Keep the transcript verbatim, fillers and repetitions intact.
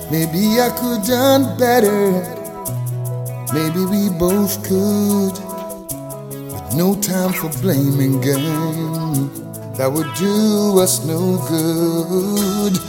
Maybe I could done better. Maybe we both could. But no time for blaming game. That would do us no good.